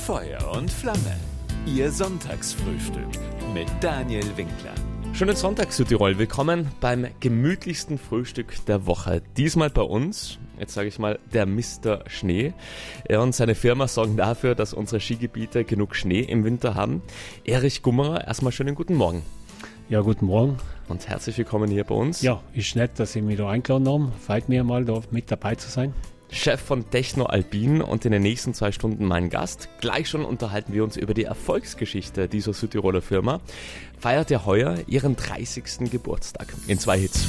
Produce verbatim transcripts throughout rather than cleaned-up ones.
Feuer und Flamme. Ihr Sonntagsfrühstück mit Daniel Winkler. Schönen Sonntag, Südtirol. Willkommen beim gemütlichsten Frühstück der Woche. Diesmal bei uns, jetzt sage ich mal, der Mister Schnee. Er und seine Firma sorgen dafür, dass unsere Skigebiete genug Schnee im Winter haben. Erich Gummerer, erstmal schönen guten Morgen. Ja, guten Morgen. Und herzlich willkommen hier bei uns. Ja, ist nett, dass Sie mich da eingeladen haben. Freut mich mal, da mit dabei zu sein. Chef von Techno Alpin und in den nächsten zwei Stunden mein Gast. Gleich schon unterhalten wir uns über die Erfolgsgeschichte dieser Südtiroler Firma. Feiert ja heuer ihren dreißigsten Geburtstag in zwei Hits.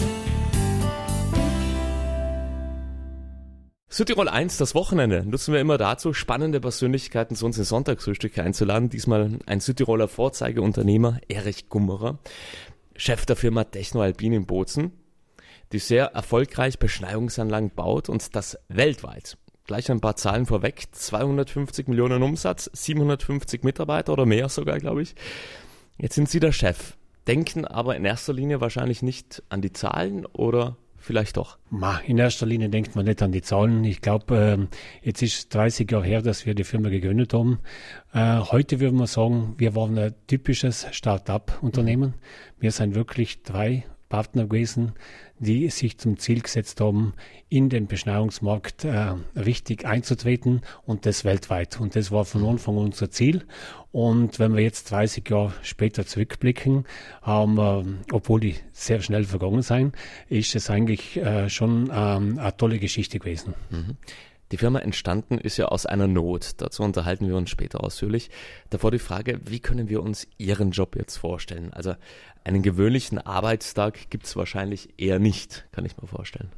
Südtirol eins, das Wochenende, nutzen wir immer dazu, spannende Persönlichkeiten zu uns in Sonntagsfrühstücke einzuladen. Diesmal ein Südtiroler Vorzeigeunternehmer, Erich Gummerer, Chef der Firma Techno Alpin in Bozen, die sehr erfolgreich Beschneiungsanlagen baut und das weltweit. Gleich ein paar Zahlen vorweg, zweihundertfünfzig Millionen Umsatz, siebenhundertfünfzig Mitarbeiter oder mehr sogar, glaube ich. Jetzt sind Sie der Chef, denken aber in erster Linie wahrscheinlich nicht an die Zahlen oder vielleicht doch? Ma, in erster Linie denkt man nicht an die Zahlen. Ich glaube, äh, jetzt ist dreißig Jahre her, dass wir die Firma gegründet haben. Äh, heute würde man sagen, wir waren ein typisches Start-up-Unternehmen. Wir sind wirklich drei Partner gewesen, die sich zum Ziel gesetzt haben, in den Beschneiungsmarkt äh, richtig einzutreten und das weltweit. Und das war von Anfang an unser Ziel. Und wenn wir jetzt dreißig Jahre später zurückblicken, haben wir, obwohl die sehr schnell vergangen sind, ist es eigentlich äh, schon ähm, eine tolle Geschichte gewesen. Mhm. Die Firma entstanden ist ja aus einer Not. Dazu unterhalten wir uns später ausführlich. Davor die Frage, wie können wir uns Ihren Job jetzt vorstellen? Also einen gewöhnlichen Arbeitstag gibt es wahrscheinlich eher nicht, kann ich mir vorstellen.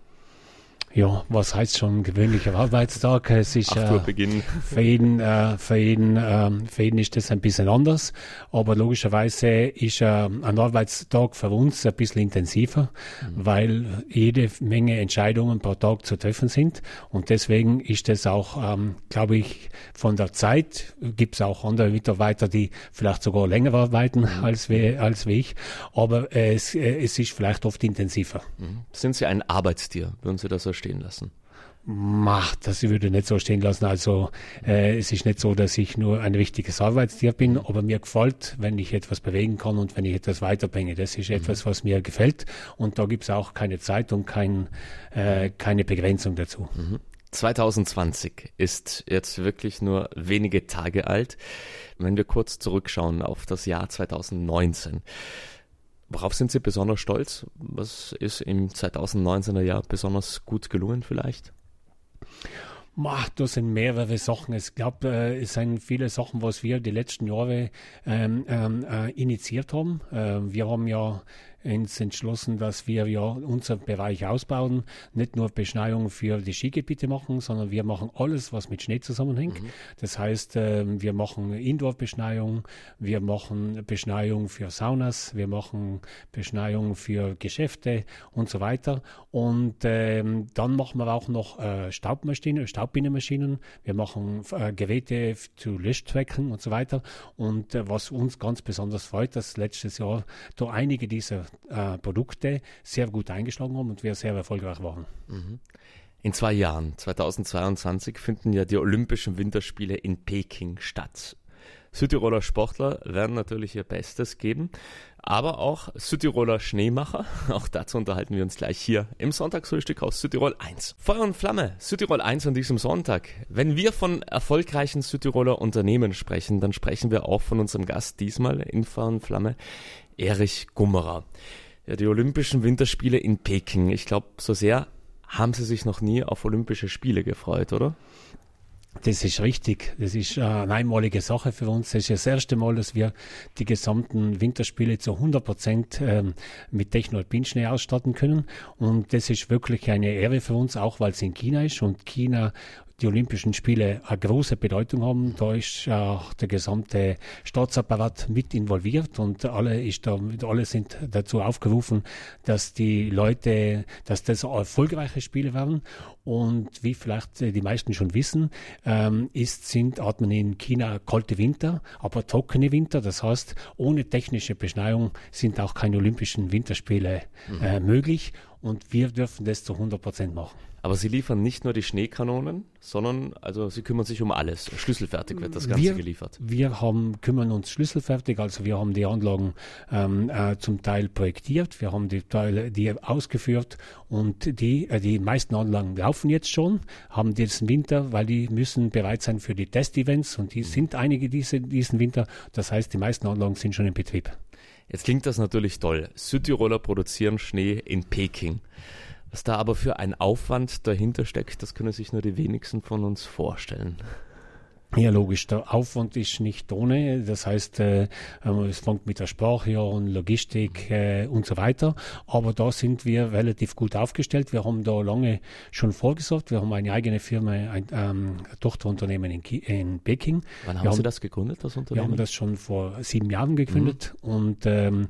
Ja, was heißt schon gewöhnlicher Arbeitstag? Es ist acht Uhr Beginn. Äh, für jeden, äh, für jeden, äh, für jeden ist das ein bisschen anders, aber logischerweise ist äh, ein Arbeitstag für uns ein bisschen intensiver, mhm. weil jede Menge Entscheidungen pro Tag zu treffen sind und deswegen ist das auch, ähm, glaube ich, von der Zeit gibt es auch andere Mitarbeiter, die vielleicht sogar länger arbeiten mhm. als wir, als wie ich, aber äh, es, äh, es ist vielleicht oft intensiver. Mhm. Sind Sie ein Arbeitstier? Würden Sie das so stehen lassen? Mach, das würde ich nicht so stehen lassen. Also äh, es ist nicht so, dass ich nur ein richtiges Arbeitstier bin, aber mir gefällt, wenn ich etwas bewegen kann und wenn ich etwas weiterbringe. Das ist mhm. etwas, was mir gefällt und da gibt es auch keine Zeit und kein, äh, keine Begrenzung dazu. Mhm. zwanzig zwanzig ist jetzt wirklich nur wenige Tage alt. Wenn wir kurz zurückschauen auf das Jahr zwanzig neunzehn, worauf sind Sie besonders stolz? Was ist im zwanzig neunzehner Jahr besonders gut gelungen vielleicht? Ach, das sind mehrere Sachen. Ich glaube, äh, es sind viele Sachen, was wir die letzten Jahre ähm, ähm, äh, initiiert haben. Äh, wir haben ja uns entschlossen, dass wir ja unseren Bereich ausbauen, nicht nur Beschneiung für die Skigebiete machen, sondern wir machen alles, was mit Schnee zusammenhängt. Mhm. Das heißt, äh, wir machen Indoor-Beschneiung, wir machen Beschneiung für Saunas, wir machen Beschneiung für Geschäfte und so weiter. Und ähm, dann machen wir auch noch äh, Staubmaschinen, Staubbinnenmaschinen, wir machen äh, Geräte zu Löschzwecken und so weiter. Und äh, was uns ganz besonders freut, dass letztes Jahr da einige dieser äh, Produkte sehr gut eingeschlagen haben und wir sehr erfolgreich waren. Mhm. In zwei Jahren, zwanzig zweiundzwanzig, finden ja die Olympischen Winterspiele in Peking statt. Südtiroler Sportler werden natürlich ihr Bestes geben, aber auch Südtiroler Schneemacher. Auch dazu unterhalten wir uns gleich hier im Sonntagsfrühstück aus Südtirol eins. Feuer und Flamme, Südtirol eins an diesem Sonntag. Wenn wir von erfolgreichen Südtiroler Unternehmen sprechen, dann sprechen wir auch von unserem Gast diesmal in Feuer und Flamme, Erich Gummerer. Ja, die Olympischen Winterspiele in Peking. Ich glaube, so sehr haben Sie sich noch nie auf Olympische Spiele gefreut, oder? Das ist richtig. Das ist eine einmalige Sache für uns. Das ist das erste Mal, dass wir die gesamten Winterspiele zu hundert Prozent ähm, mit Techno Alpin Schnee ausstatten können. Und das ist wirklich eine Ehre für uns, auch weil es in China ist und China die Olympischen Spiele eine große Bedeutung haben. Da ist auch der gesamte Staatsapparat mit involviert und alle ist da, alle sind dazu aufgerufen, dass die Leute, dass das erfolgreiche Spiele werden. Und wie vielleicht die meisten schon wissen, ähm, ist, sind, hat man in China kalte Winter, aber trockene Winter. Das heißt, ohne technische Beschneiung sind auch keine Olympischen Winterspiele mhm. äh, möglich. Und wir dürfen das zu hundert Prozent machen. Aber Sie liefern nicht nur die Schneekanonen, sondern also Sie kümmern sich um alles. Schlüsselfertig wird das Ganze wir, geliefert. Wir haben, kümmern uns schlüsselfertig, also wir haben die Anlagen ähm, äh, zum Teil projektiert, wir haben die Teile die ausgeführt und die, äh, die meisten Anlagen laufen jetzt schon, haben diesen Winter, weil die müssen bereit sein für die Testevents und die mhm. sind einige diese, diesen Winter. Das heißt, die meisten Anlagen sind schon in Betrieb. Jetzt klingt das natürlich toll. Südtiroler produzieren Schnee in Peking. Was da aber für ein Aufwand dahinter steckt, das können sich nur die wenigsten von uns vorstellen. Ja, logisch. Der Aufwand ist nicht ohne. Das heißt, äh, es fängt mit der Sprache an, Logistik äh, und so weiter. Aber da sind wir relativ gut aufgestellt. Wir haben da lange schon vorgesorgt. Wir haben eine eigene Firma, ein ähm, Tochterunternehmen in, in Peking. Wann haben wir Sie haben, das gegründet, das Unternehmen? Wir haben das schon vor sieben Jahren gegründet mhm. und ähm,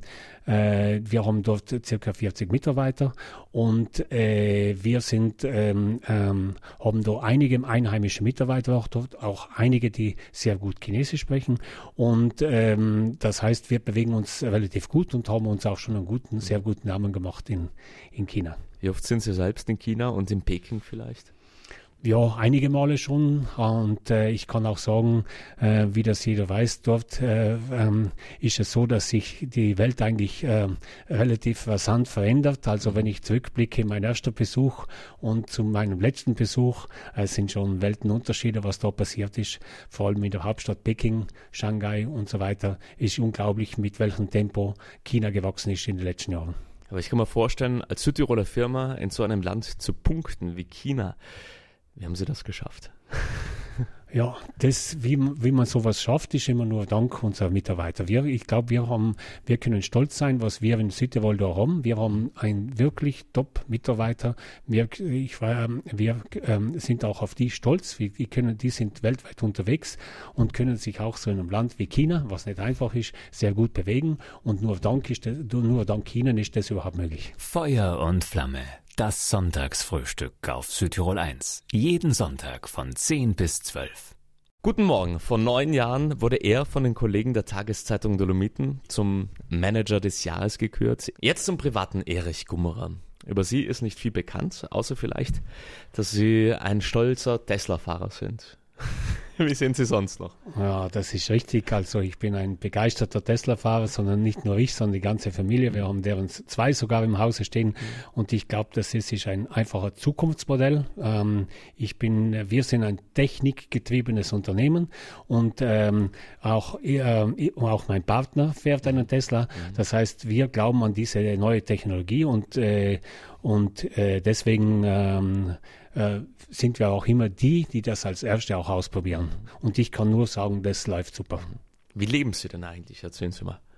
äh, wir haben dort circa vierzig Mitarbeiter und äh, wir sind ähm, ähm, haben da einige einheimische Mitarbeiter auch dort, auch einige, die sehr gut Chinesisch sprechen und ähm, das heißt, wir bewegen uns relativ gut und haben uns auch schon einen guten, sehr guten Namen gemacht in, in China. Wie oft sind Sie selbst in China und in Peking vielleicht? Ja, einige Male schon und äh, ich kann auch sagen, äh, wie das jeder weiß, dort äh, ähm, ist es so, dass sich die Welt eigentlich äh, relativ rasant verändert. Also wenn ich zurückblicke, mein erster Besuch und zu meinem letzten Besuch, äh, sind schon Weltenunterschiede, was da passiert ist. Vor allem in der Hauptstadt Peking, Shanghai und so weiter, ist unglaublich, mit welchem Tempo China gewachsen ist in den letzten Jahren. Aber ich kann mir vorstellen, als Südtiroler Firma in so einem Land zu punkten wie China, wie haben Sie das geschafft? Ja, das, wie, wie man sowas schafft, ist immer nur dank unserer Mitarbeiter. Wir, ich glaube, wir haben, wir können stolz sein, was wir in Südtirol da haben. Wir haben einen wirklich Top-Mitarbeiter. Wir, ich war, wir ähm, sind auch auf die stolz. Wir, die können, die sind weltweit unterwegs und können sich auch so in einem Land wie China, was nicht einfach ist, sehr gut bewegen. Und nur dank ist das, nur dank Ihnen ist das überhaupt möglich. Feuer und Flamme. Das Sonntagsfrühstück auf Südtirol eins. Jeden Sonntag von zehn bis zwölf. Guten Morgen. Vor neun Jahren wurde er von den Kollegen der Tageszeitung Dolomiten zum Manager des Jahres gekürt. Jetzt zum privaten Erich Gummerer. Über Sie ist nicht viel bekannt, außer vielleicht, dass Sie ein stolzer Tesla-Fahrer sind. Wie sind Sie sonst noch? Ja, das ist richtig. Also ich bin ein begeisterter Tesla-Fahrer, sondern nicht nur ich, sondern die ganze Familie. Wir haben deren zwei sogar im Hause stehen. Mhm. Und ich glaube, das ist, ist ein einfacher Zukunftsmodell. Ähm, ich bin, wir sind ein technikgetriebenes Unternehmen und ähm, auch, äh, auch mein Partner fährt einen Tesla. Mhm. Das heißt, wir glauben an diese neue Technologie und, äh, und äh, deswegen ähm, äh, sind wir auch immer die, die das als Erste auch ausprobieren. Mhm. Und ich kann nur sagen, das läuft super. Wie leben Sie denn eigentlich? Erzählen Sie mal.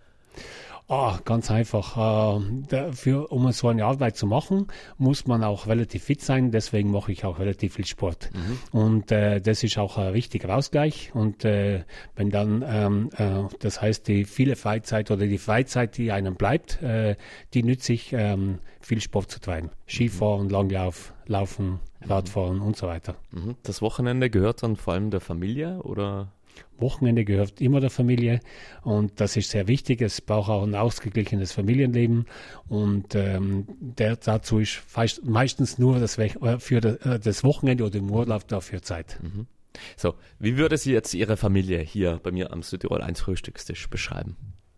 Ah, ganz einfach. Äh, dafür, um so eine Arbeit zu machen, muss man auch relativ fit sein. Deswegen mache ich auch relativ viel Sport. Mhm. Und äh, das ist auch ein wichtiger Ausgleich. Und äh, wenn dann, ähm, äh, das heißt, die viele Freizeit oder die Freizeit, die einem bleibt, äh, die nütze ich, ähm, viel Sport zu treiben. Skifahren, Langlauf, Laufen, Radfahren mhm. und so weiter. Mhm. Das Wochenende gehört dann vor allem der Familie oder? Wochenende gehört immer der Familie und das ist sehr wichtig. Es braucht auch ein ausgeglichenes Familienleben und ähm, der, dazu ist meistens nur das, für das Wochenende oder im Urlaub dafür Zeit. Mhm. So, wie würde Sie jetzt Ihre Familie hier bei mir am Südtirol eins Frühstückstisch beschreiben?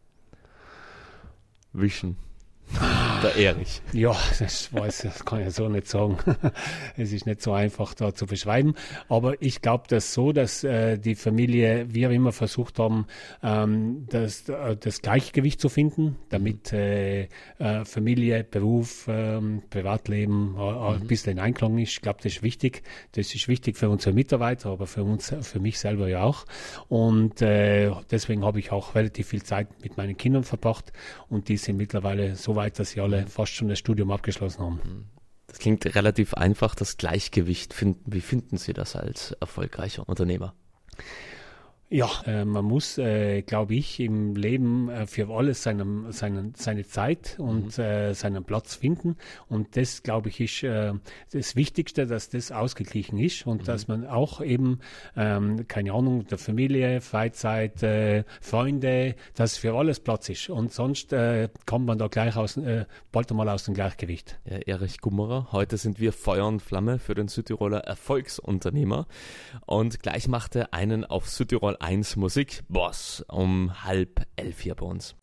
Wischen. Der Erich. Ja, das weiß das kann ich so nicht sagen. Es ist nicht so einfach da zu beschreiben. Aber ich glaube das so, dass äh, die Familie, wir immer versucht haben, ähm, das, äh, das Gleichgewicht zu finden, damit äh, äh, Familie, Beruf, äh, Privatleben äh, ein bisschen in Einklang ist. Ich glaube, das ist wichtig. Das ist wichtig für unsere Mitarbeiter, aber für uns, für mich selber ja auch. Und äh, deswegen habe ich auch relativ viel Zeit mit meinen Kindern verbracht und die sind mittlerweile so weit, dass sie alle fast schon das Studium abgeschlossen haben. Das klingt relativ einfach, das Gleichgewicht finden. Wie finden Sie das als erfolgreicher Unternehmer? Ja, äh, man muss, äh, glaube ich, im Leben äh, für alles seine, seine, seine Zeit und mhm. äh, seinen Platz finden. Und das, glaube ich, ist äh, das Wichtigste, dass das ausgeglichen ist und mhm. dass man auch eben, ähm, keine Ahnung, der Familie, Freizeit, äh, Freunde, dass für alles Platz ist. Und sonst äh, kommt man da gleich aus, äh, bald einmal aus dem Gleichgewicht. Ja, Erich Gummerer, heute sind wir Feuer und Flamme für den Südtiroler Erfolgsunternehmer. Und gleich macht er einen auf Südtirol eins Musik Boss um halb elf hier bei uns.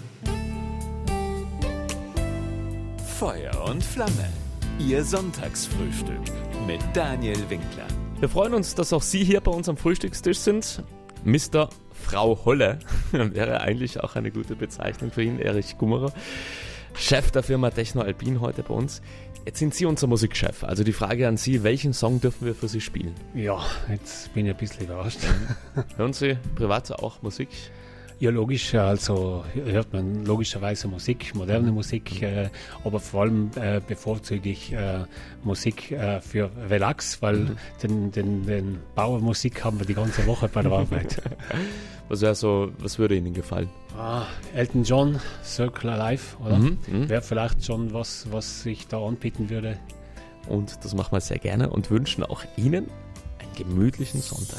Feuer und Flamme, Ihr Sonntagsfrühstück mit Daniel Winkler. Wir freuen uns, dass auch Sie hier bei uns am Frühstückstisch sind. Mister Frau Holle wäre eigentlich auch eine gute Bezeichnung für ihn, Erich Gummerer. Chef der Firma Techno Alpin heute bei uns. Jetzt sind Sie unser Musikchef. Also die Frage an Sie, welchen Song dürfen wir für Sie spielen? Ja, jetzt bin ich ein bisschen überrascht. Hören Sie privat auch Musik? Ja, logisch, also hört man logischerweise Musik, moderne Musik, äh, aber vor allem äh, bevorzuge ich äh, Musik äh, für Relax, weil mhm. den, den, den Bauermusik haben wir die ganze Woche bei der Arbeit. Was wäre so, was würde Ihnen gefallen? Ah, Elton John, Circle Alive, oder? Mhm. Wäre vielleicht schon was, was ich da anbieten würde. Und das machen wir sehr gerne und wünschen auch Ihnen einen gemütlichen Sonntag.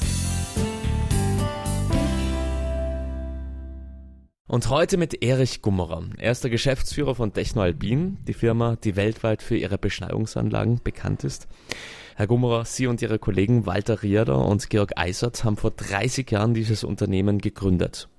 Und heute mit Erich Gummerer. Er ist der Geschäftsführer von Techno Alpin, die Firma, die weltweit für ihre Beschneiungsanlagen bekannt ist. Herr Gummerer, Sie und Ihre Kollegen Walter Rierder und Georg Eisert haben vor dreißig Jahren dieses Unternehmen gegründet.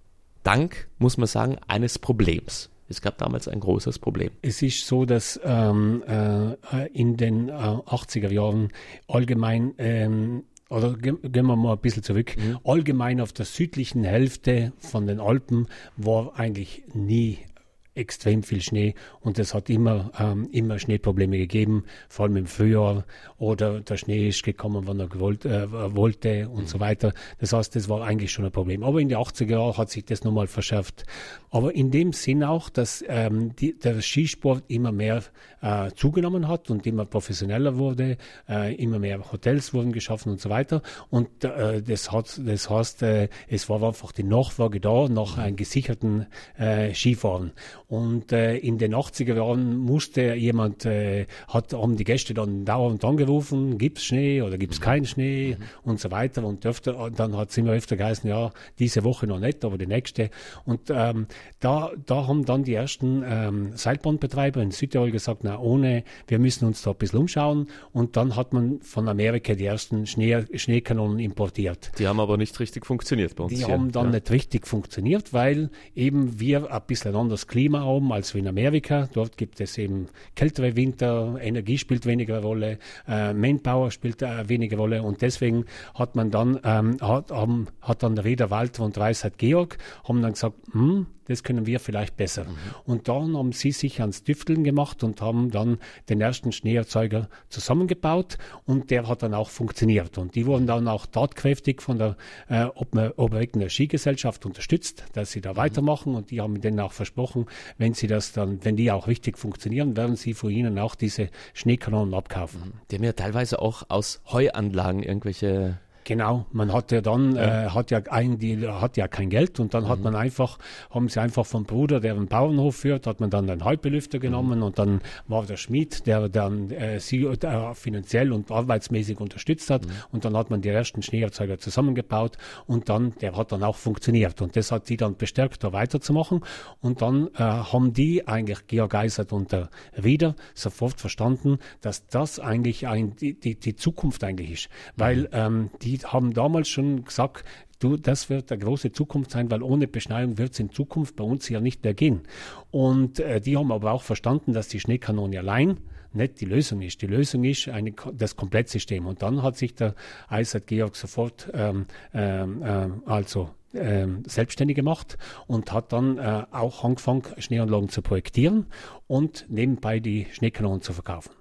Dank, muss man sagen, eines Problems. Es gab damals ein großes Problem. Es ist so, dass ähm, äh, in den äh, achtziger Jahren allgemein ähm, Oder gehen wir mal ein bisschen zurück. Mhm. Allgemein auf der südlichen Hälfte von den Alpen war eigentlich nie extrem viel Schnee und es hat immer, ähm, immer Schneeprobleme gegeben, vor allem im Frühjahr oder der Schnee ist gekommen, wann er gewollt, äh, wollte und mhm. so weiter. Das heißt, das war eigentlich schon ein Problem. Aber in den achtziger Jahren hat sich das nochmal verschärft. Aber in dem Sinn auch, dass ähm, die, der Skisport immer mehr äh, zugenommen hat und immer professioneller wurde, äh, immer mehr Hotels wurden geschaffen und so weiter. Und äh, das, hat, das heißt, äh, es war einfach die Nachfrage da nach einem gesicherten äh, Skifahren. Und äh, in den achtziger Jahren musste jemand, äh, hat, haben die Gäste dann dauernd angerufen, gibt's Schnee oder gibt's keinen Schnee mhm. und so weiter. Und öfter, dann hat es immer öfter geheißen, ja, diese Woche noch nicht, aber die nächste. Und ähm, da, da haben dann die ersten ähm, Seilbahnbetreiber in Südtirol gesagt, na ohne, wir müssen uns da ein bisschen umschauen. Und dann hat man von Amerika die ersten Schnee, Schneekanonen importiert. Die haben aber nicht richtig funktioniert bei uns. Die hier. haben dann ja. nicht richtig funktioniert, weil eben wir ein bisschen ein anderes Klima haben als in Amerika. Dort gibt es eben kältere Winter, Energie spielt weniger Rolle, äh, Manpower spielt äh, weniger Rolle und deswegen hat man dann, ähm, hat, haben, hat dann der Rieder Walter und Weisheit Georg, haben dann gesagt, hm, das können wir vielleicht besser. Mhm. Und dann haben sie sich ans Tüfteln gemacht und haben dann den ersten Schneeerzeuger zusammengebaut und der hat dann auch funktioniert. Und die wurden dann auch tatkräftig von der äh, Oberwegener Skigesellschaft unterstützt, dass sie da mhm. weitermachen und die haben denen auch versprochen, wenn sie das dann, wenn die auch richtig funktionieren, werden sie von ihnen auch diese Schneekanonen abkaufen. Die haben ja teilweise auch aus Heuanlagen irgendwelche... Genau, man hat ja dann, ja. Äh, hat ja ein, die hat ja kein Geld und dann mhm. hat man einfach, haben sie einfach vom Bruder, der einen Bauernhof führt, hat man dann einen Halbbelüfter genommen mhm. und dann war der Schmied, der dann äh, sie äh, finanziell und arbeitsmäßig unterstützt hat mhm. und dann hat man die ersten Schneeerzeuger zusammengebaut und dann, der hat dann auch funktioniert und das hat sie dann bestärkt, da weiterzumachen und dann äh, haben die eigentlich, Georg Eisert und der Rieder, sofort verstanden, dass das eigentlich ein, die, die, die Zukunft eigentlich ist, weil mhm. ähm, die haben damals schon gesagt, du, das wird eine große Zukunft sein, weil ohne Beschneiung wird es in Zukunft bei uns ja nicht mehr gehen. Und äh, die haben aber auch verstanden, dass die Schneekanone allein nicht die Lösung ist. Die Lösung ist eine, das Komplettsystem. Und dann hat sich der Eisert Georg sofort ähm, ähm, äh, also ähm, selbstständig gemacht und hat dann äh, auch angefangen, Schneeanlagen zu projektieren und nebenbei die Schneekanonen zu verkaufen.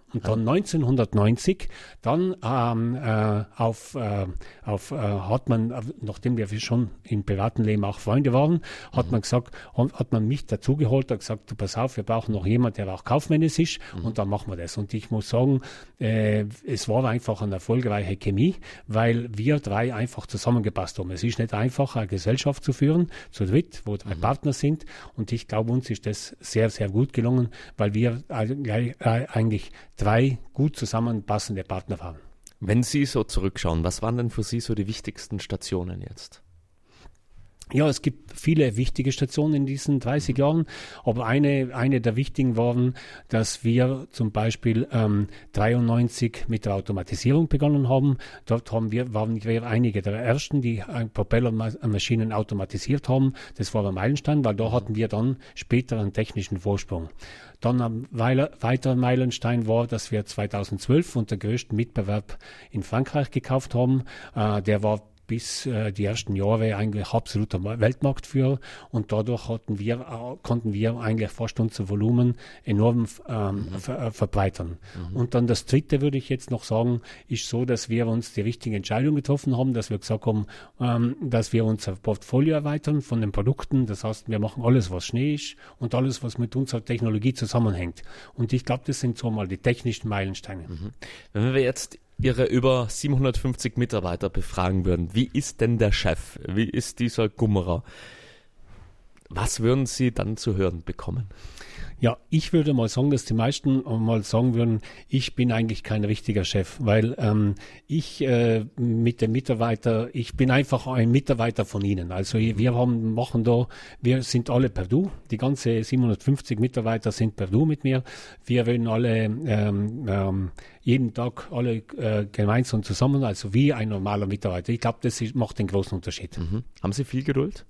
Und dann neunzehnhundertneunzig, dann ähm, äh, auf, äh, auf äh, hat man, nachdem wir schon im privaten Leben auch Freunde waren, hat mhm. man gesagt, hat man mich dazugeholt, hat gesagt, du pass auf, wir brauchen noch jemanden, der auch kaufmännisch ist mhm. und dann machen wir das. Und ich muss sagen, äh, es war einfach eine erfolgreiche Chemie, weil wir drei einfach zusammengepasst haben. Es ist nicht einfach, eine Gesellschaft zu führen, zu dritt, wo drei mhm. Partner sind, und ich glaube, uns ist das sehr, sehr gut gelungen, weil wir eigentlich drei gut zusammenpassende Partner waren. Wenn Sie so zurückschauen, was waren denn für Sie so die wichtigsten Stationen jetzt? Ja, es gibt viele wichtige Stationen in diesen dreißig Jahren, aber eine, eine der wichtigen waren, dass wir zum Beispiel ähm, dreiundneunzig mit der Automatisierung begonnen haben. Dort haben wir, waren wir einige der Ersten, die Propellermaschinen automatisiert haben. Das war ein Meilenstein, weil da hatten wir dann später einen technischen Vorsprung. Dann ein weiterer Meilenstein war, dass wir zweitausendzwölf unter größten Mitbewerb in Frankreich gekauft haben. Äh, der war bis äh, die ersten Jahre eigentlich absoluter Weltmarktführer, und dadurch hatten wir, äh, konnten wir eigentlich fast unser Volumen enorm ähm, mhm. ver, äh, verbreitern. Mhm. Und dann das Dritte, würde ich jetzt noch sagen, ist so, dass wir uns die richtige Entscheidung getroffen haben, dass wir gesagt haben, ähm, dass wir unser Portfolio erweitern von den Produkten. Das heißt, wir machen alles, was Schnee ist, und alles, was mit unserer Technologie zusammenhängt. Und ich glaube, das sind so mal die technischen Meilensteine. Mhm. Wenn wir jetzt Ihre über siebenhundertfünfzig Mitarbeiter befragen würden, wie ist denn der Chef? Wie ist dieser Gummerer? Was würden Sie dann zu hören bekommen? Ja, ich würde mal sagen, dass die meisten mal sagen würden, ich bin eigentlich kein richtiger Chef, weil ähm, ich äh, mit dem Mitarbeiter, ich bin einfach ein Mitarbeiter von Ihnen. Also wir haben, machen da, wir sind alle per Du, die ganze siebenhundertfünfzig Mitarbeiter sind per Du mit mir. Wir wollen alle ähm, ähm, jeden Tag alle äh, gemeinsam zusammen, also wie ein normaler Mitarbeiter. Ich glaube, das ist, macht den großen Unterschied. Mhm. Haben Sie viel Geduld?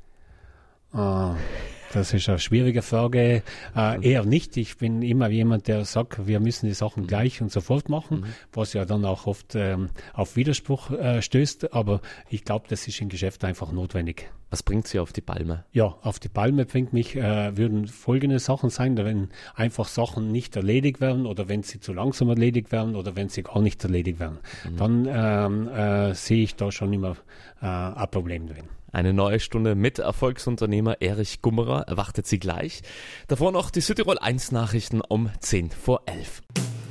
Ah. Das ist eine schwierige Frage. Äh, eher nicht. Ich bin immer jemand, der sagt, wir müssen die Sachen gleich und sofort machen, mhm. was ja dann auch oft ähm, auf Widerspruch äh, stößt. Aber ich glaube, das ist im Geschäft einfach notwendig. Was bringt Sie auf die Palme? Ja, auf die Palme bringt mich, äh, würden folgende Sachen sein, wenn einfach Sachen nicht erledigt werden oder wenn sie zu langsam erledigt werden oder wenn sie gar nicht erledigt werden. Mhm. Dann ähm, äh, sehe ich da schon immer äh, ein Problem drin. Eine neue Stunde mit Erfolgsunternehmer Erich Gummerer erwartet Sie gleich. Davor noch die Südtirol eins Nachrichten um zehn vor elf.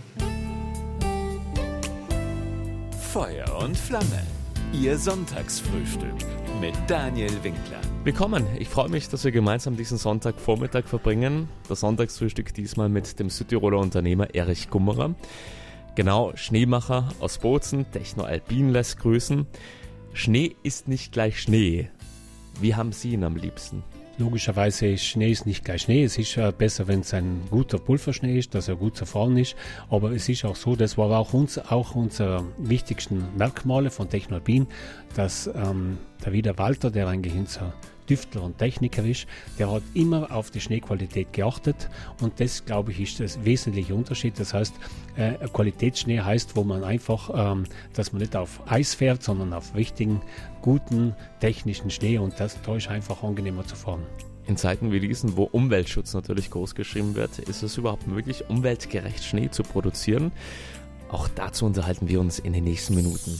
Feuer und Flamme. Ihr Sonntagsfrühstück mit Daniel Winkler. Willkommen. Ich freue mich, dass wir gemeinsam diesen Sonntagvormittag verbringen. Das Sonntagsfrühstück diesmal mit dem Südtiroler Unternehmer Erich Gummerer. Genau, Schneemacher aus Bozen, Techno Alpin lässt grüßen. Schnee ist nicht gleich Schnee. Wie haben Sie ihn am liebsten? Logischerweise ist Schnee ist nicht gleich Schnee. Es ist äh, besser, wenn es ein guter Pulverschnee ist, dass er gut zu fahren ist. Aber es ist auch so, das war auch uns auch unsere wichtigsten Merkmale von Techno Alpin, dass ähm, der Wiener Walter, der eigentlich unser Tüftler und Techniker ist, der hat immer auf die Schneequalität geachtet, und das, glaube ich, ist das wesentliche Unterschied. Das heißt, äh, Qualitätsschnee heißt, wo man einfach, ähm, dass man nicht auf Eis fährt, sondern auf richtigen, guten, technischen Schnee, und das, da ist einfach angenehmer zu fahren. In Zeiten wie diesen, wo Umweltschutz natürlich groß geschrieben wird, ist es überhaupt möglich, umweltgerecht Schnee zu produzieren? Auch dazu unterhalten wir uns in den nächsten Minuten.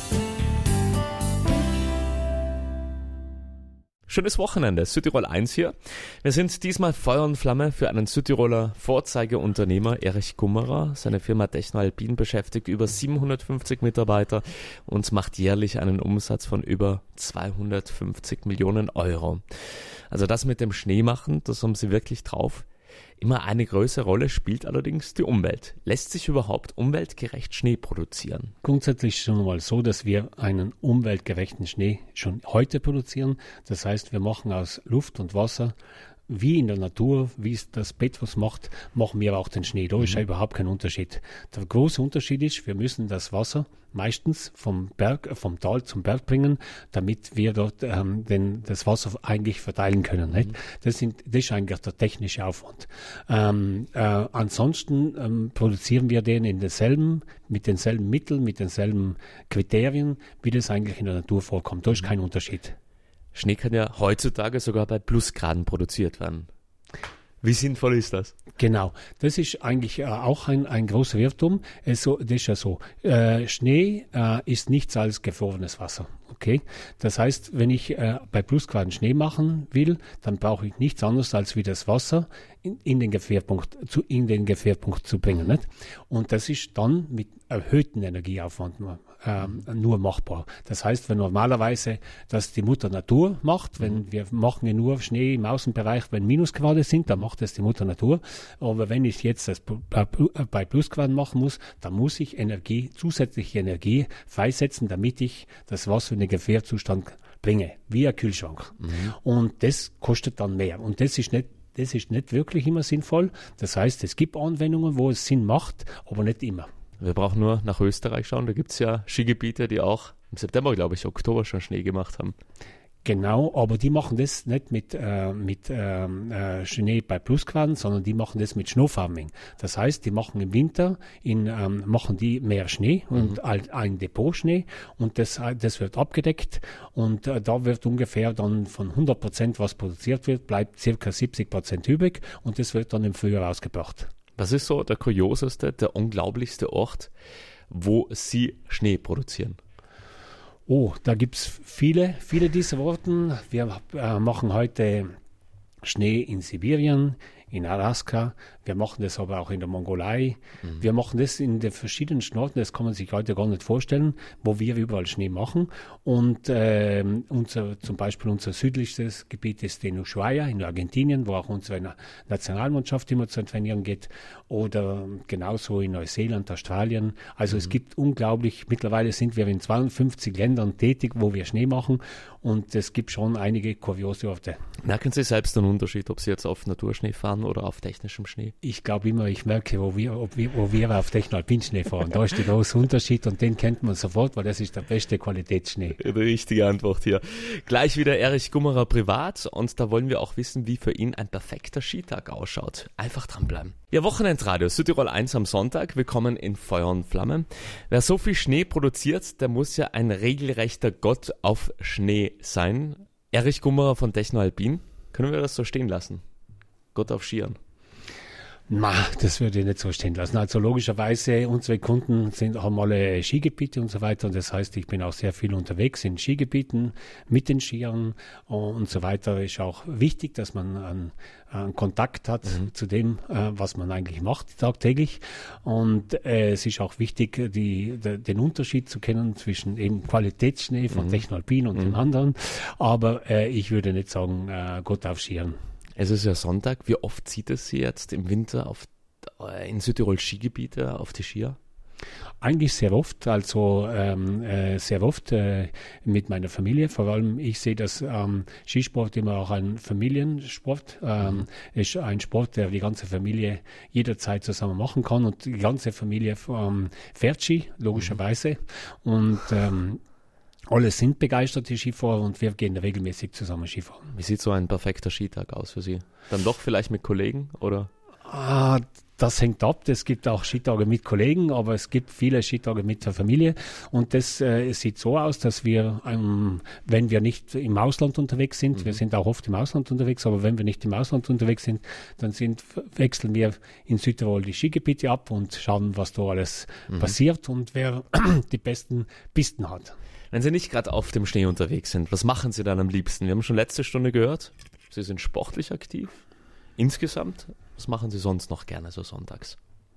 Schönes Wochenende, Südtirol eins hier. Wir sind diesmal Feuer und Flamme für einen Südtiroler Vorzeigeunternehmer, Erich Gummerer. Seine Firma Techno Alpin beschäftigt über siebenhundertfünfzig Mitarbeiter und macht jährlich einen Umsatz von über zweihundertfünfzig Millionen Euro. Also das mit dem Schneemachen, das haben sie wirklich drauf. Immer eine größere Rolle spielt allerdings die Umwelt. Lässt sich überhaupt umweltgerecht Schnee produzieren? Grundsätzlich schon mal so, dass wir einen umweltgerechten Schnee schon heute produzieren. Das heißt, wir machen aus Luft und Wasser, wie in der Natur, wie es das Bett was macht, machen wir auch den Schnee. Da mhm. ist ja überhaupt kein Unterschied. Der große Unterschied ist, wir müssen das Wasser meistens vom Berg, vom Tal zum Berg bringen, damit wir dort ähm, den, das Wasser eigentlich verteilen können. Nicht? Mhm. Das, sind, das ist eigentlich der technische Aufwand. Ähm, äh, ansonsten ähm, produzieren wir den in denselben, mit denselben Mitteln, mit denselben Kriterien, wie das eigentlich in der Natur vorkommt. Da ist kein Unterschied. Schnee kann ja heutzutage sogar bei Plusgraden produziert werden. Wie sinnvoll ist das? Genau, das ist eigentlich äh, auch ein, ein großer Irrtum. Also, das ist ja so, äh, Schnee äh, ist nichts als gefrorenes Wasser. Okay, das heißt, wenn ich äh, bei Plusgraden Schnee machen will, dann brauche ich nichts anderes als wie das Wasser in, in den Gefrierpunkt zu in den Gefrierpunkt zu bringen, nicht? Und das ist dann mit erhöhtem Energieaufwand ähm, nur machbar. Das heißt, wenn normalerweise das die Mutter Natur macht, wenn wir machen ja nur Schnee im Außenbereich, wenn Minusgrade sind, dann macht das die Mutter Natur. Aber wenn ich jetzt das bei Plusgraden machen muss, dann muss ich Energie, zusätzliche Energie freisetzen, damit ich das Wasser in den Gefrierzustand bringe, wie ein Kühlschrank. Mhm. Und das kostet dann mehr. Und das ist nicht Das ist nicht wirklich immer sinnvoll. Das heißt, es gibt Anwendungen, wo es Sinn macht, aber nicht immer. Wir brauchen nur nach Österreich schauen. Da gibt es ja Skigebiete, die auch im September, glaube ich, Oktober schon Schnee gemacht haben. Genau, aber die machen das nicht mit, äh, mit ähm, äh, Schnee bei Plusgraden, sondern die machen das mit Snowfarming. Das heißt, die machen im Winter in, ähm, machen die mehr Schnee und mhm. ein, ein Depot Schnee und das, das wird abgedeckt und äh, da wird ungefähr dann von hundert Prozent, was produziert wird, bleibt circa siebzig Prozent übrig und das wird dann im Frühjahr ausgebracht. Was ist so der kurioseste, der unglaublichste Ort, wo Sie Schnee produzieren? Oh, da gibt es viele, viele dieser Orten. Wir äh, machen heute Schnee in Sibirien, in Alaska. Wir machen das aber auch in der Mongolei. Mhm. Wir machen das in den verschiedensten Orten, das kann man sich heute gar nicht vorstellen, wo wir überall Schnee machen. Und äh, unser, zum Beispiel unser südlichstes Gebiet ist in Ushuaia in Argentinien, wo auch unsere Nationalmannschaft immer zu trainieren geht. Oder genauso in Neuseeland, Australien. Also mhm. es gibt unglaublich, mittlerweile sind wir in zweiundfünfzig Ländern tätig, wo wir Schnee machen. Und es gibt schon einige kuriose Orte. Merken Sie selbst einen Unterschied, ob Sie jetzt auf Naturschnee fahren oder auf technischem Schnee? Ich glaube immer, ich merke, wo wir, ob wir, wo wir auf Techno-Alpin-Schnee fahren. Da ist der große Unterschied und den kennt man sofort, weil das ist der beste Qualitätsschnee. Die richtige Antwort hier. Gleich wieder Erich Gummerer privat und da wollen wir auch wissen, wie für ihn ein perfekter Skitag ausschaut. Einfach dranbleiben. Ja, Wochenendradio, Südtirol eins am Sonntag. Willkommen in Feuer und Flamme. Wer so viel Schnee produziert, der muss ja ein regelrechter Gott auf Schnee sein. Erich Gummerer von Techno-Alpin. Können wir das so stehen lassen? Gott auf Skiern. Na, das würde ich nicht so stehen lassen. Also logischerweise, unsere Kunden sind, haben alle Skigebiete und so weiter. Und das heißt, ich bin auch sehr viel unterwegs in Skigebieten mit den Skiern und so weiter. Ist auch wichtig, dass man einen, einen Kontakt hat mhm. zu dem, äh, was man eigentlich macht tagtäglich. Und äh, es ist auch wichtig, die, de, den Unterschied zu kennen zwischen eben Qualitätsschnee von mhm. Techno-Alpin und mhm. dem anderen. Aber äh, ich würde nicht sagen, äh, Gott auf Skiern. Es ist ja Sonntag. Wie oft zieht es Sie jetzt im Winter auf, in Südtirol Skigebiete auf die Skier? Eigentlich sehr oft, also ähm, äh, sehr oft äh, mit meiner Familie. Vor allem, ich sehe das ähm, Skisport immer auch ein Familiensport. Ähm, mhm. Ist ein Sport, der die ganze Familie jederzeit zusammen machen kann und die ganze Familie ähm, fährt Ski, logischerweise. Mhm. Und ähm, alle sind begeisterte Skifahrer und wir gehen regelmäßig zusammen Skifahren. Wie sieht so ein perfekter Skitag aus für Sie? Dann doch vielleicht mit Kollegen, oder? Ah, das hängt ab. Es gibt auch Skitage mit Kollegen, aber es gibt viele Skitage mit der Familie. Und das äh, sieht so aus, dass wir, ähm, wenn wir nicht im Ausland unterwegs sind, mhm. wir sind auch oft im Ausland unterwegs, aber wenn wir nicht im Ausland unterwegs sind, dann sind, wechseln wir in Südtirol die Skigebiete ab und schauen, was da alles mhm. passiert und wer die besten Pisten hat. Wenn Sie nicht gerade auf dem Schnee unterwegs sind, was machen Sie dann am liebsten? Wir haben schon letzte Stunde gehört, Sie sind sportlich aktiv. Insgesamt, was machen Sie sonst noch gerne so sonntags?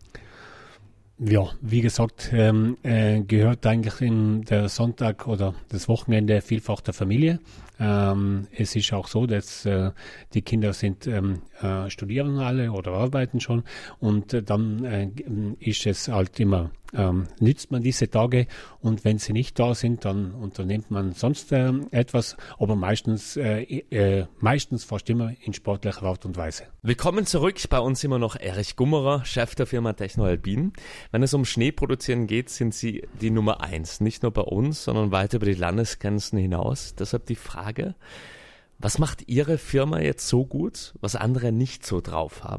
Ja, wie gesagt, ähm, äh, gehört eigentlich in der Sonntag oder das Wochenende vielfach der Familie. Ähm, es ist auch so, dass äh, die Kinder sind ähm, äh, studieren alle oder arbeiten schon und äh, dann äh, ist es halt immer, ähm, nützt man diese Tage und wenn sie nicht da sind, dann unternimmt man sonst äh, etwas, aber meistens, äh, äh, meistens fast immer in sportlicher Art und Weise. Willkommen zurück, bei uns immer noch Erich Gummerer, Chef der Firma Techno-Alpin. Wenn es um Schnee produzieren geht, sind Sie die Nummer eins, nicht nur bei uns, sondern weit über die Landesgrenzen hinaus. Deshalb die Frage, was macht Ihre Firma jetzt so gut, was andere nicht so drauf haben?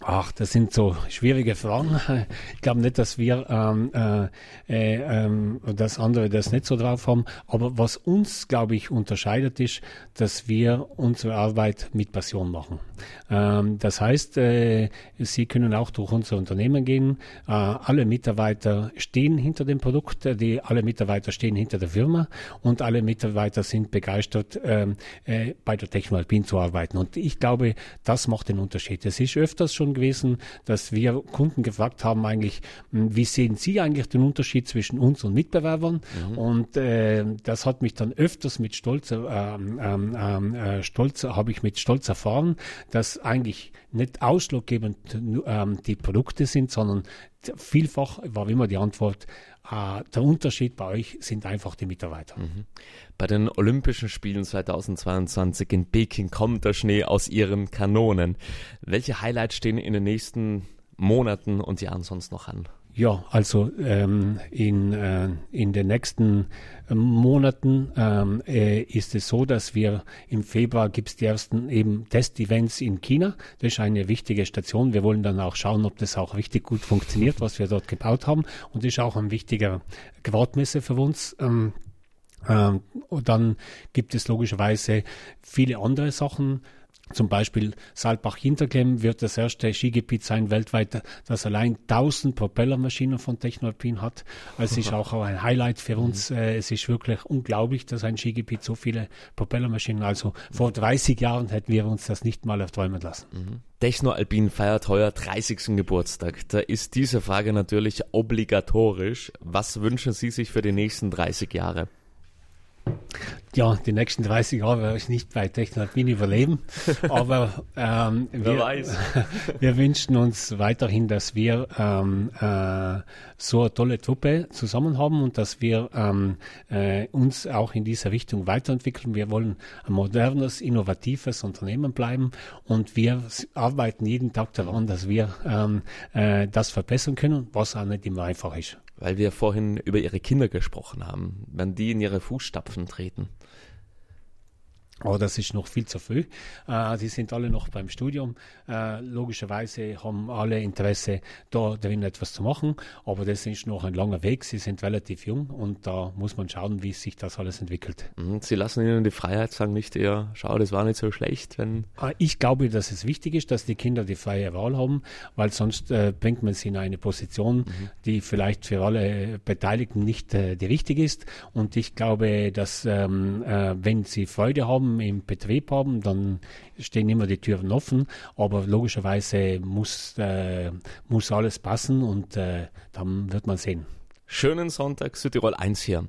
Ach, das sind so schwierige Fragen. Ich glaube nicht, dass wir ähm, äh, äh, ähm, dass andere das nicht so drauf haben. Aber was uns, glaube ich, unterscheidet, ist, dass wir unsere Arbeit mit Passion machen. Ähm, das heißt, äh, Sie können auch durch unser Unternehmen gehen. Äh, alle Mitarbeiter stehen hinter dem Produkt, die, alle Mitarbeiter stehen hinter der Firma und alle Mitarbeiter sind begeistert, ähm, äh, bei der Techno Alpin zu arbeiten. Und ich glaube, das macht den Unterschied. Es ist öfters schon gewesen, dass wir Kunden gefragt haben, eigentlich, wie sehen Sie eigentlich den Unterschied zwischen uns und Mitbewerbern? Mhm. Und äh, das hat mich dann öfters mit Stolz, äh, äh, äh, Stolz habe ich mit Stolz erfahren, dass eigentlich nicht ausschlaggebend äh, die Produkte sind, sondern vielfach war immer die Antwort, äh, der Unterschied bei euch sind einfach die Mitarbeiter. Mhm. Bei den Olympischen Spielen zweitausendzweiundzwanzig in Peking kommt der Schnee aus ihren Kanonen. Welche Highlights stehen in den nächsten Monaten und Jahren sonst noch an? Ja, also ähm, in, äh, in den nächsten äh, Monaten ähm, äh, ist es so, dass wir im Februar gibt es die ersten eben Test-Events in China. Das ist eine wichtige Station. Wir wollen dann auch schauen, ob das auch richtig gut funktioniert, was wir dort gebaut haben. Und das ist auch ein wichtiger Gradmesser für uns. Ähm, ähm, und dann gibt es logischerweise viele andere Sachen. Zum Beispiel Saalbach-Hinterklemm wird das erste Skigebiet sein weltweit, das allein tausend Propellermaschinen von Techno Alpin hat. Es ist auch ein Highlight für uns. Mhm. Es ist wirklich unglaublich, dass ein Skigebiet so viele Propellermaschinen, also vor dreißig Jahren hätten wir uns das nicht mal erträumen lassen. Mhm. Techno Alpin feiert heuer dreißigsten Geburtstag. Da ist diese Frage natürlich obligatorisch. Was wünschen Sie sich für die nächsten dreißig Jahre? Ja, die nächsten dreißig Jahre werde ich nicht bei Techno Alpin überleben, aber ähm, wir, weiß. wir wünschen uns weiterhin, dass wir ähm, äh, so eine tolle Truppe zusammen haben und dass wir ähm, äh, uns auch in dieser Richtung weiterentwickeln. Wir wollen ein modernes, innovatives Unternehmen bleiben und wir arbeiten jeden Tag daran, dass wir ähm, äh, das verbessern können, was auch nicht immer einfach ist. Weil wir vorhin über Ihre Kinder gesprochen haben, wenn die in Ihre Fußstapfen treten. Aber das ist noch viel zu früh. Äh, die sind alle noch beim Studium. Äh, logischerweise haben alle Interesse, da drin etwas zu machen. Aber das ist noch ein langer Weg. Sie sind relativ jung und da muss man schauen, wie sich das alles entwickelt. Sie lassen ihnen die Freiheit, sagen nicht eher, schau, das war nicht so schlecht, wenn... Ich glaube, dass es wichtig ist, dass die Kinder die freie Wahl haben, weil sonst äh, bringt man sie in eine Position, mhm. die vielleicht für alle Beteiligten nicht äh, die richtige ist. Und ich glaube, dass ähm, äh, wenn sie Freude haben, im Betrieb haben, dann stehen immer die Türen offen, aber logischerweise muss, äh, muss alles passen und äh, dann wird man sehen. Schönen Sonntag, Südtirol eins hier.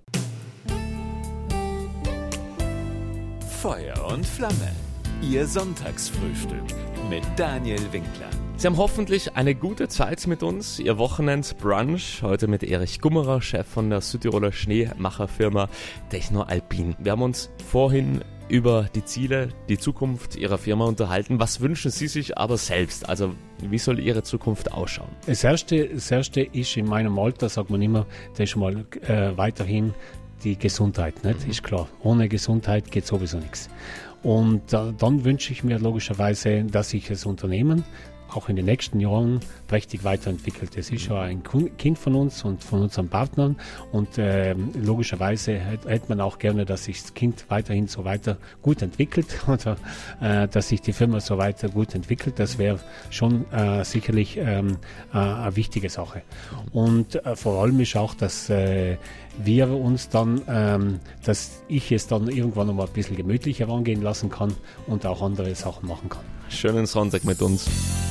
Feuer und Flamme, Ihr Sonntagsfrühstück mit Daniel Winkler. Sie haben hoffentlich eine gute Zeit mit uns. Ihr Wochenend-Brunch heute mit Erich Gummerer, Chef von der Südtiroler Schneemacherfirma Techno Alpin. Wir haben uns vorhin über die Ziele, die Zukunft Ihrer Firma unterhalten. Was wünschen Sie sich aber selbst? Also wie soll Ihre Zukunft ausschauen? Das Erste, das Erste ist in meinem Alter, sagt man immer, das ist mal äh, weiterhin die Gesundheit. Nicht? Mhm. Ist klar, ohne Gesundheit geht sowieso nichts. Und äh, dann wünsche ich mir logischerweise, dass sich das Unternehmen auch in den nächsten Jahren prächtig weiterentwickelt. Es ist ja ein Kind von uns und von unseren Partnern und äh, logischerweise hätte hätt man auch gerne, dass sich das Kind weiterhin so weiter gut entwickelt oder äh, dass sich die Firma so weiter gut entwickelt. Das wäre schon äh, sicherlich ähm, äh, eine wichtige Sache. Und äh, vor allem ist auch, dass äh, wir uns dann, ähm, dass ich es dann irgendwann noch mal ein bisschen gemütlicher angehen lassen kann und auch andere Sachen machen kann. Schönen Sonntag mit uns.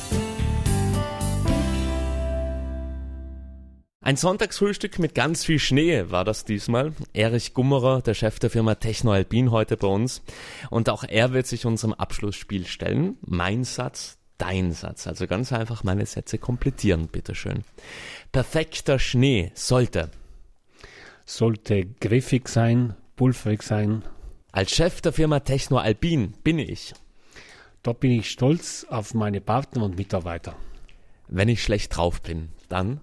Ein Sonntagsfrühstück mit ganz viel Schnee war das diesmal. Erich Gummerer, der Chef der Firma Techno Alpin, heute bei uns. Und auch er wird sich unserem Abschlussspiel stellen. Mein Satz, dein Satz. Also ganz einfach meine Sätze komplettieren, bitteschön. Perfekter Schnee sollte... Sollte griffig sein, pulverig sein. Als Chef der Firma Techno Alpin bin ich... Da bin ich stolz auf meine Partner und Mitarbeiter. Wenn ich schlecht drauf bin, dann?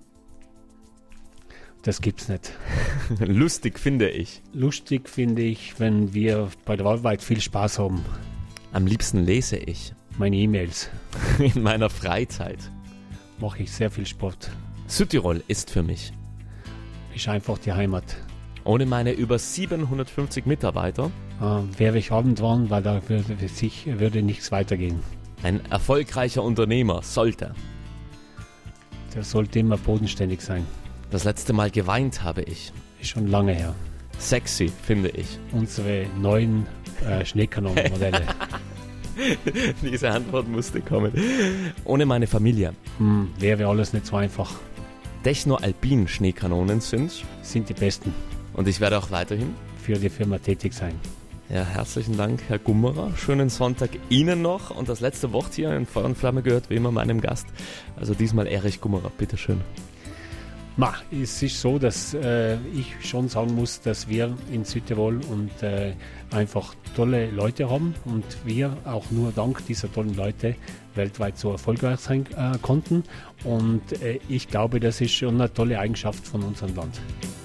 Das gibt's nicht. Lustig finde ich. Lustig finde ich, wenn wir bei der Arbeit viel Spaß haben. Am liebsten lese ich. meine E-Mails. In meiner Freizeit mache ich sehr viel Sport. Südtirol ist für mich. Ist einfach die Heimat. Ohne meine über siebenhundertfünfzig Mitarbeiter äh, wäre ich irgendwann, weil da würde, sich, würde nichts weitergehen. Ein erfolgreicher Unternehmer sollte. Der sollte immer bodenständig sein. Das letzte Mal geweint habe ich. Ist schon lange her. Sexy, finde ich. Unsere neuen äh, Schneekanonen-Modelle. Diese Antwort musste kommen. Ohne meine Familie. Hm, wäre alles nicht so einfach. Techno-Alpin-Schneekanonen sind. Sind die besten. Und ich werde auch weiterhin für die Firma tätig sein. Ja, herzlichen Dank, Herr Gummerer. Schönen Sonntag Ihnen noch. Und das letzte Wort hier in Feuer und Flamme gehört wie immer meinem Gast. Also diesmal Erich Gummerer, bitteschön. Ma, es ist so, dass äh, ich schon sagen muss, dass wir in Südtirol und äh, einfach tolle Leute haben und wir auch nur dank dieser tollen Leute weltweit so erfolgreich sein äh, konnten. Und äh, ich glaube, das ist schon eine tolle Eigenschaft von unserem Land.